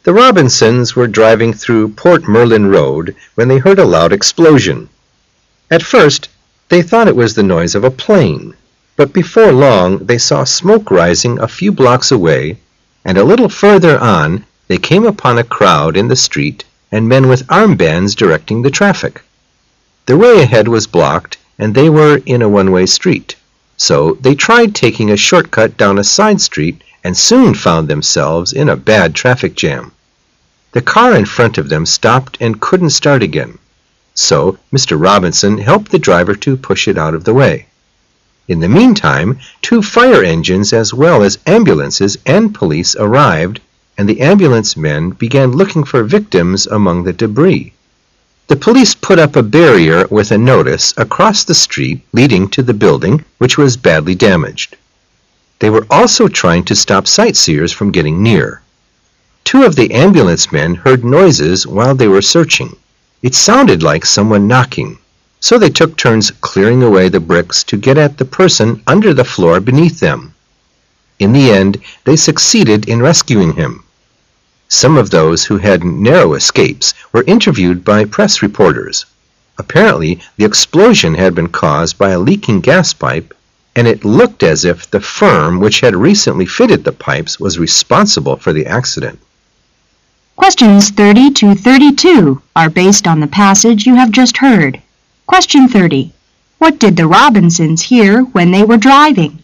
The Robinsons were driving through Port Merlin Road when they heard a loud explosion. At first, they thought it was the noise of a plane, but before long they saw smoke rising a few blocks away, and a little further on they came upon a crowd in the street and men with armbands directing the traffic. The way ahead was blocked, and they were in a one-way street. So they tried taking a shortcut down a side street and soon found themselves in a bad traffic jam. The car in front of them stopped and couldn't start again. So Mr. Robinson helped the driver to push it out of the way. In the meantime, 2 fire engines as well as ambulances and police arrived, and the ambulance men began looking for victims among the debris. The police put up a barrier with a notice across the street leading to the building, which was badly damaged. They were also trying to stop sightseers from getting near. 2 of the ambulance men heard noises while they were searching. It sounded like someone knocking, so they took turns clearing away the bricks to get at the person under the floor beneath them. In the end, they succeeded in rescuing him. Some of those who had narrow escapes were interviewed by press reporters. Apparently, the explosion had been caused by a leaking gas pipe, and it looked as if the firm which had recently fitted the pipes was responsible for the accident. Questions 30 to 32 are based on the passage you have just heard. Question 30. What did the Robinsons hear when they were driving?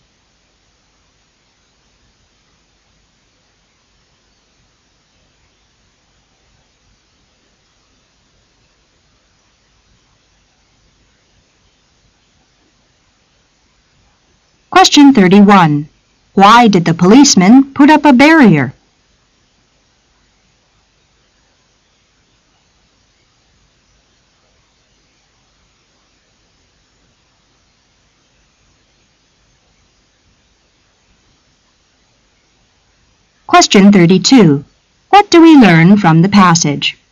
Question 31. Why did the policeman put up a barrier? Question 32. What do we learn from the passage?